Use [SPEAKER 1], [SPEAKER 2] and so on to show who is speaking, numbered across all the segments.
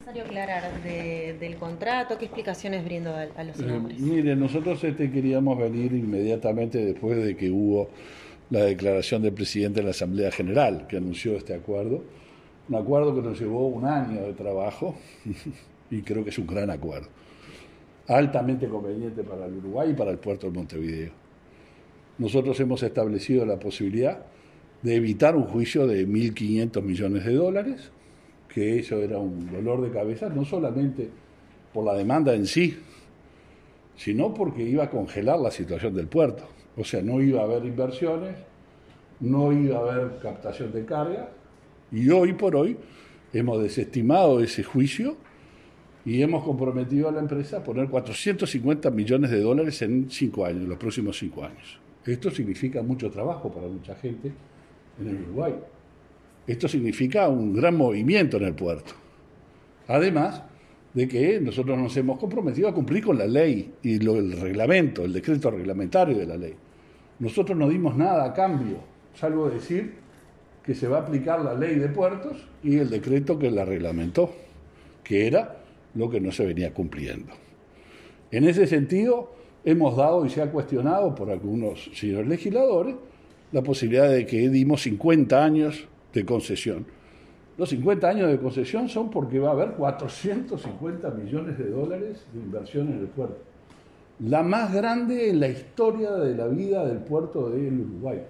[SPEAKER 1] Necesario aclarar del contrato, ¿qué explicaciones brindo a los senadores?
[SPEAKER 2] Mire, nosotros queríamos venir inmediatamente después de que hubo la declaración del presidente en la Asamblea General, que anunció este acuerdo. Un acuerdo que nos llevó un año de trabajo y creo que es un gran acuerdo. Altamente conveniente para el Uruguay y para el puerto de Montevideo. Nosotros hemos establecido la posibilidad de evitar un juicio de 1.500 millones de dólares, que eso era un dolor de cabeza, no solamente por la demanda en sí, sino porque iba a congelar la situación del puerto. O sea, no iba a haber inversiones, no iba a haber captación de carga, y hoy por hoy hemos desestimado ese juicio y hemos comprometido a la empresa a poner 450 millones de dólares en 5 años, en los próximos 5 años. Esto significa mucho trabajo para mucha gente en el Uruguay. Esto significa un gran movimiento en el puerto. Además de que nosotros nos hemos comprometido a cumplir con la ley y el reglamento, el decreto reglamentario de la ley. Nosotros no dimos nada a cambio, salvo decir que se va a aplicar la ley de puertos y el decreto que la reglamentó, que era lo que no se venía cumpliendo. En ese sentido, hemos dado y se ha cuestionado por algunos señores legisladores la posibilidad de que dimos 50 años de concesión. Los 50 años de concesión son porque va a haber 450 millones de dólares de inversión en el puerto. La más grande en la historia de la vida del puerto del Uruguay.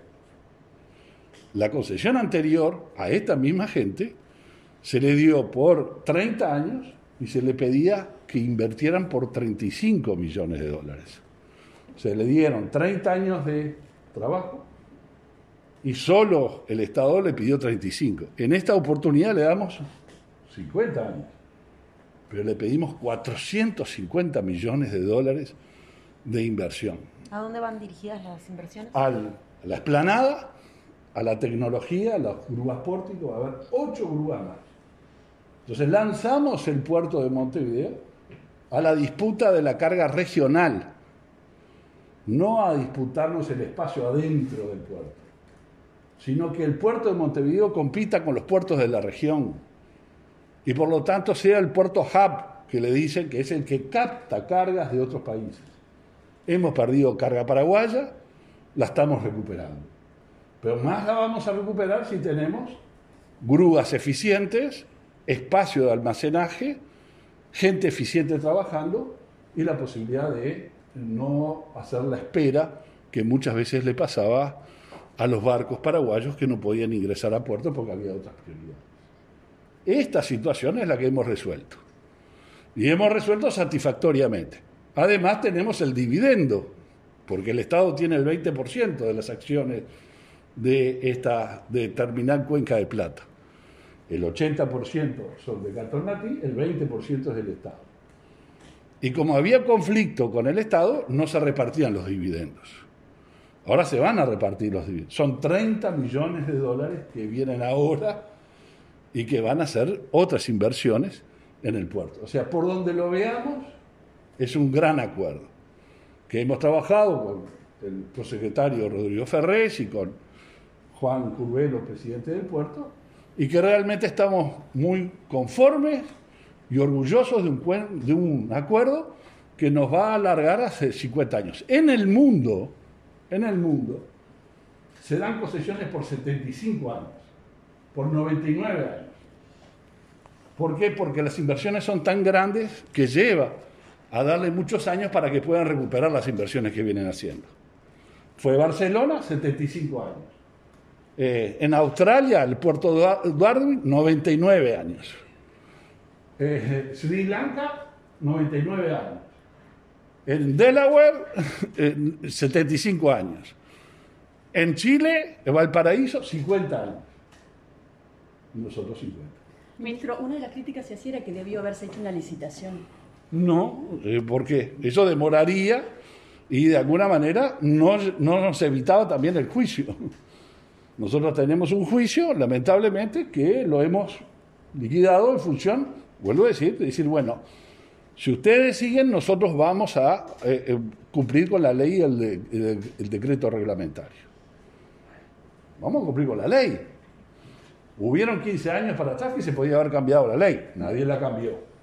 [SPEAKER 2] La concesión anterior a esta misma gente se le dio por 30 años y se le pedía que invirtieran por 35 millones de dólares. Se le dieron 30 años de trabajo y solo el Estado le pidió 35. En esta oportunidad le damos 50 años, pero le pedimos 450 millones de dólares de inversión.
[SPEAKER 1] ¿A dónde van dirigidas las inversiones?
[SPEAKER 2] A la explanada, a la tecnología, a las grúas pórticos, va a haber 8 grúas más. Entonces lanzamos el puerto de Montevideo a la disputa de la carga regional, no a disputarnos el espacio adentro del puerto, sino que el puerto de Montevideo compita con los puertos de la región y por lo tanto sea el puerto hub, que le dicen que es el que capta cargas de otros países. Hemos perdido carga paraguaya, la estamos recuperando, pero más la vamos a recuperar si tenemos grúas eficientes, espacio de almacenaje, gente eficiente trabajando y la posibilidad de no hacer la espera que muchas veces le pasaba a los barcos paraguayos que no podían ingresar a puerto porque había otras prioridades. Esta situación es la que hemos resuelto. Y hemos resuelto satisfactoriamente. Además tenemos el dividendo, porque el Estado tiene el 20% de las acciones de Terminal Cuenca de Plata. El 80% son de Cartonati, el 20% es del Estado. Y como había conflicto con el Estado, no se repartían los dividendos. Ahora se van a repartir los dividendos. Son 30 millones de dólares que vienen ahora y que van a hacer otras inversiones en el puerto. O sea, por donde lo veamos, es un gran acuerdo. Que hemos trabajado con el prosecretario Rodrigo Ferrés y con Juan Curvelo, presidente del puerto, y que realmente estamos muy conformes y orgullosos de un acuerdo que nos va a alargar hace 50 años. En el mundo, se dan concesiones por 75 años, por 99 años. ¿Por qué? Porque las inversiones son tan grandes que lleva a darle muchos años para que puedan recuperar las inversiones que vienen haciendo. Fue Barcelona, 75 años. En Australia, el puerto de Darwin, 99 años. Sri Lanka, 99 años. En Delaware, 75 años. En Chile, en Valparaíso, 50 años. Y nosotros 50.
[SPEAKER 3] Ministro, una de las críticas se hacía era que debió haberse hecho una licitación.
[SPEAKER 2] No, ¿por qué? Eso demoraría y de alguna manera no nos evitaba también el juicio. Nosotros tenemos un juicio, lamentablemente, que lo hemos liquidado en función, vuelvo a decir, bueno, si ustedes siguen, nosotros vamos a cumplir con la ley y el decreto reglamentario. Vamos a cumplir con la ley. Hubieron 15 años para atrás que se podía haber cambiado la ley, nadie la cambió.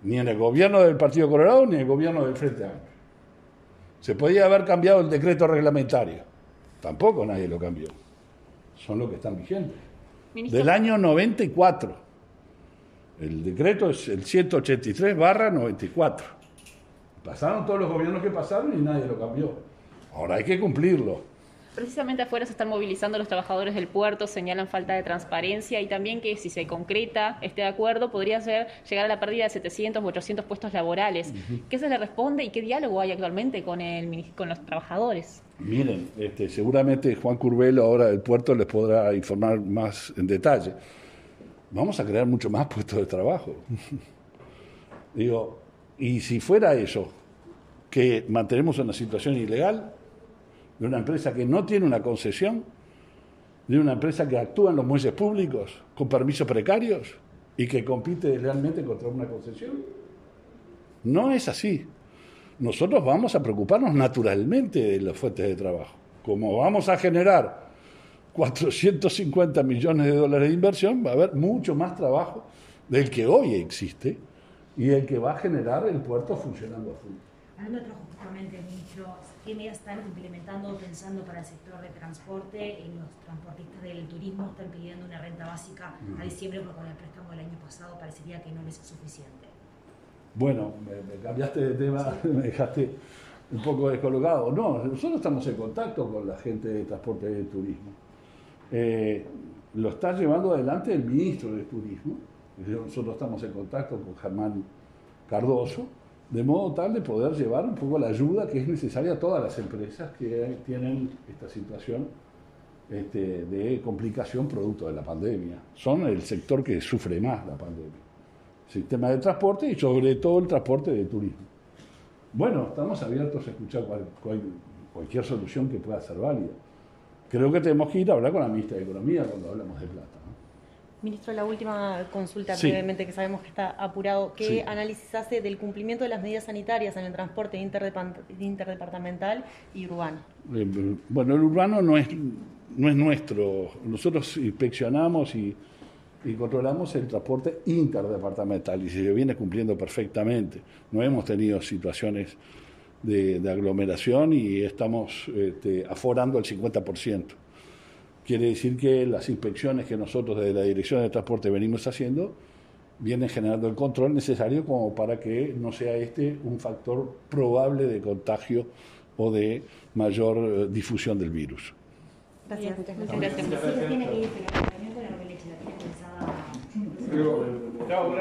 [SPEAKER 2] Ni en el gobierno del Partido Colorado, ni en el gobierno del Frente Amplio. Se podía haber cambiado el decreto reglamentario. Tampoco nadie lo cambió. Son los que están vigentes.
[SPEAKER 4] Ministro.
[SPEAKER 2] Del año 94. El decreto es el 183/94. Pasaron todos los gobiernos que pasaron y nadie lo cambió. Ahora hay que cumplirlo.
[SPEAKER 4] Precisamente afuera se están movilizando los trabajadores del puerto, señalan falta de transparencia y también que si se concreta este acuerdo podría llegar a la pérdida de 700 u 800 puestos laborales. ¿Qué se le responde y qué diálogo hay actualmente con los trabajadores?
[SPEAKER 2] Miren, seguramente Juan Curbelo ahora del puerto les podrá informar más en detalle. Vamos a crear mucho más puestos de trabajo. Digo, y si fuera eso, que mantenemos una situación ilegal, de una empresa que no tiene una concesión, de una empresa que actúa en los muelles públicos con permisos precarios y que compite deslealmente contra una concesión. No es así. Nosotros vamos a preocuparnos naturalmente de las fuentes de trabajo. Como vamos a generar 450 millones de dólares de inversión, va a haber mucho más trabajo del que hoy existe y el que va a generar el puerto funcionando a full.
[SPEAKER 5] Hablando de trabajo justamente, ministro, ¿qué medidas están implementando o pensando para el sector de transporte? Los transportistas del turismo están pidiendo una renta básica a diciembre porque con el préstamo del año pasado parecería que no les es suficiente.
[SPEAKER 2] Bueno, me cambiaste de tema, me dejaste un poco descolocado. No, nosotros estamos en contacto con la gente de transporte y de turismo. Lo está llevando adelante el ministro de Turismo. Nosotros estamos en contacto con Germán Cardoso, de modo tal de poder llevar un poco la ayuda que es necesaria a todas las empresas que tienen esta situación de complicación producto de la pandemia. Son el sector que sufre más la pandemia. Sistema de transporte y sobre todo el transporte de turismo. Bueno, estamos abiertos a escuchar cualquier solución que pueda ser válida. Creo que tenemos que ir a hablar con la ministra de Economía cuando hablamos de plata, ¿no?
[SPEAKER 1] Ministro, la última consulta
[SPEAKER 2] Sí.
[SPEAKER 1] brevemente, que sabemos que está apurado. ¿Qué
[SPEAKER 2] Sí.
[SPEAKER 1] análisis hace del cumplimiento de las medidas sanitarias en el transporte interdepartamental y urbano?
[SPEAKER 2] Bueno, el urbano no es nuestro. Nosotros inspeccionamos y controlamos el transporte interdepartamental y se viene cumpliendo perfectamente. No hemos tenido situaciones de aglomeración y estamos aforando el 50%. Quiere decir que las inspecciones que nosotros desde la Dirección de Transporte venimos haciendo vienen generando el control necesario como para que no sea un factor probable de contagio o de mayor difusión del virus.
[SPEAKER 1] Gracias.
[SPEAKER 4] Muchas gracias.
[SPEAKER 5] Sí, tiene que ir, pero la reunión con la leche la tiene pensada.